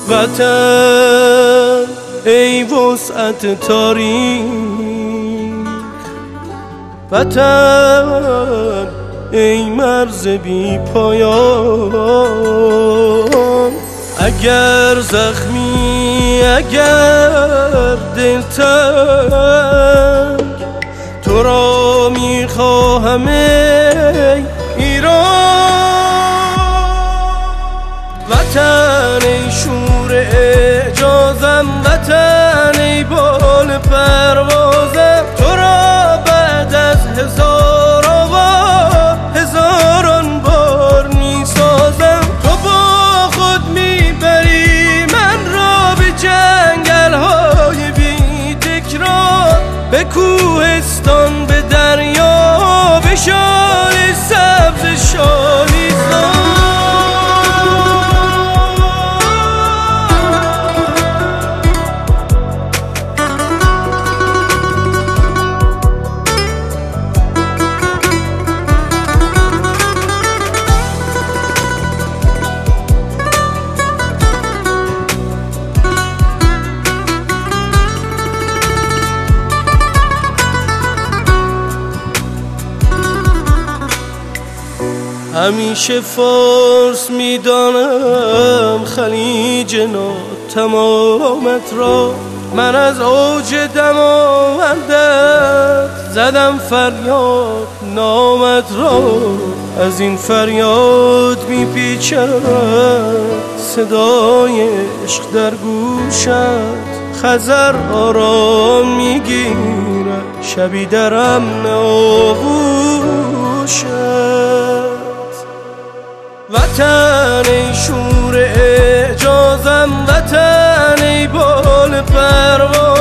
وطن ای وسعت تاریخ، وطن ای مرز بی پایان. اگر زخمی، اگر دلتنگ، تو را میخواهم ای ایران. وطن ای شور اعجازم، وطن ای بال پروازم، تو را بعد از هزاران بار میسازم. تو با خود میبری من را به جنگل های بی تکرار، به کوهستان، به دریا، به شال سبز شالیزان. همیشه فارس میدانم خلیج ناتمامت را، من از اوج دماوندت زدم فریاد نامت را. از این فریاد میپیچد صدای عشق در گوشت، خضر آرام میگیرد شبی در امن آغوشت. وطن ای شور اعجازم، وطن ای بال پرواز،